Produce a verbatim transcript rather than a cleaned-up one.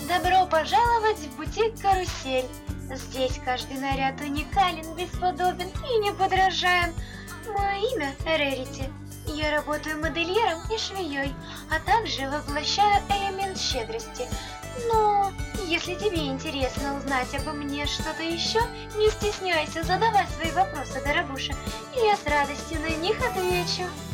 Добро пожаловать в бутик «Карусель». Здесь каждый наряд уникален, бесподобен и неподражаем. Мое имя Рерити. Я работаю модельером и швеей, а также воплощаю элемент щедрости. Но если тебе интересно узнать обо мне что-то еще, не стесняйся, задавай свои вопросы, дорогуша, и я с радостью на них отвечу.